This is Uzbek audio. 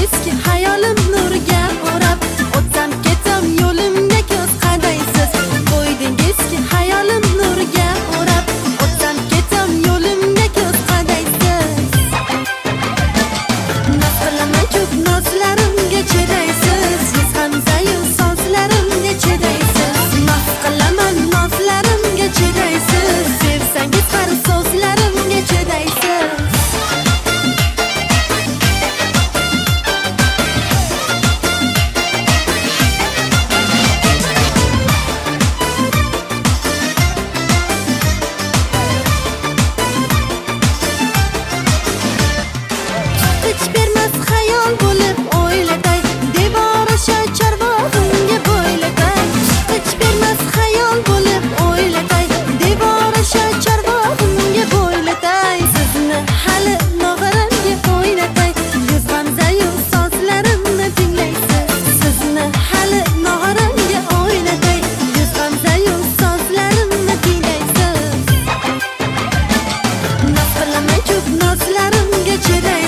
eski hayolim nurga o'rab, o'tsam ketam yo'limga ko'z qadaysiz. Qo'yding eski hayolim nurga o'rab, o'tsam ketam yo'limga ko'z qadaysiz. Naz qilaman ko'p nozlarimga chidaysiz, siz ham zayu sozlarimga chidaysiz. Naz qilaman nozlarimga chidaysiz, sevsangiz har so'zlarimga chidaysiz. Hech bermas xayol bo'lib o'ylatay, devori shachar bog'imga bo'ylatay. Hech bermas xayol bo'lib o'ylatay, devori shachar bog'imga bo'ylatay. Sizni hali nog'aramga o'ynatay, yuz g'amzayu sozlarimni tinglaysiz. Sizni hali nog'aramga o'ynatay, yuz g'amzayu sozlarimni tinglaysiz. Naz qilaman ko'p nozlarimga chidaysiz.